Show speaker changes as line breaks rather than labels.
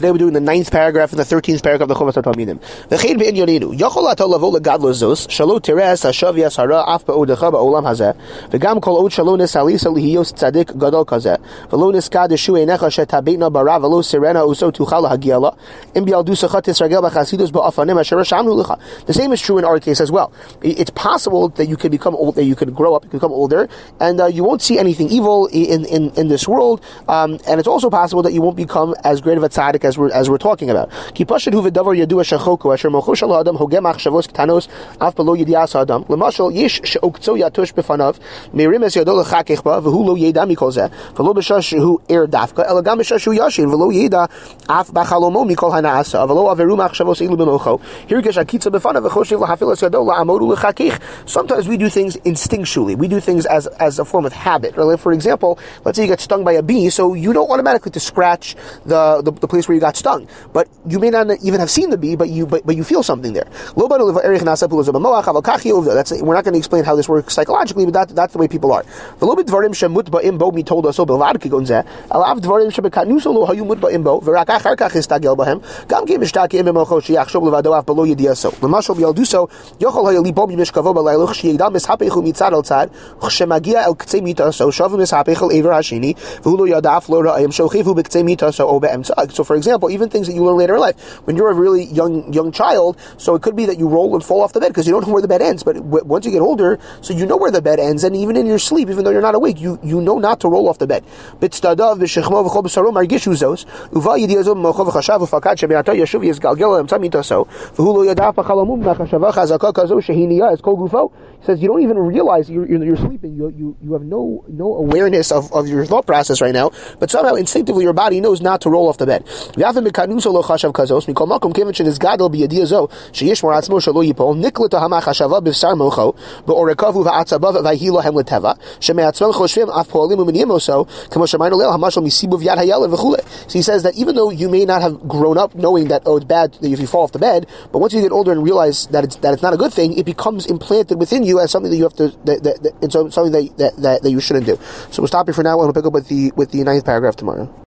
Today we're doing the 9th paragraph and the 13th paragraph of the Chuvas HaTalmidim. V'chein be'inyaninu, yochol ata lavo legadlos zos, shalo teres hashavias hara af ba'odecha ba'olam hazeh, v'gam kol od shalo nesalisa lihiyos tzadik gadol kazeh, v'lo niskad yeshu einecha shetabetna bara v'lo sirena uso tuchal hagiala, im bialdusacha tisragel b'chasidus ba'afanim asher shamnu lecha. The same is true in our case as well. It's possible that you can become old, that you can grow up, you can become older, and you won't see anything evil in this world, and it's also possible that you won't become as great of a tzaddik as we're talking about. Ki pashut hu v'davar yadua shachoku asher mocho shel ha'adam hogeh machshavos ktanos af below yedias ha'adam. L'mashal yesh she'oktzo yatush b'fanav meirim es yado l'chakech ba v'hu lo yeda mikol zeh v'lo b'shash hu er dafka ela gam b'shash hu yashin v'lo yeda af b'chalomo mikol hana'asa v'lo averu machshavos ilu b'mocho hirgesh akitza b'fanav v'choshev l'hafil es yado la'amodu l'chakech. Sometimes we do things instinctually. We do things as a form of habit. For example, let's say you get stung by a bee, so you don't automatically to scratch the place where you got stung, but you may not even have seen the bee, but you feel something there. We're not going to explain how this works psychologically, but that's the way people are. So for example, even things that you learn later in life, when you're a really young child, so it could be that you roll and fall off the bed because you don't know where the bed ends, but once you get older, so you know where the bed ends, and even in your sleep, even though you're not awake, you know not to roll off the bed. He says you don't even realize you're sleeping. You have no awareness of your thought process right now, but somehow instinctively your body knows not to roll off the bed. So he says that even though you may not have grown up knowing that it's bad if you fall off the bed, but once you get older and realize that it's not a good thing, it becomes implanted within you as something that you have to something that you shouldn't do. So we'll stop here for now, and we'll pick up with the 9th paragraph tomorrow.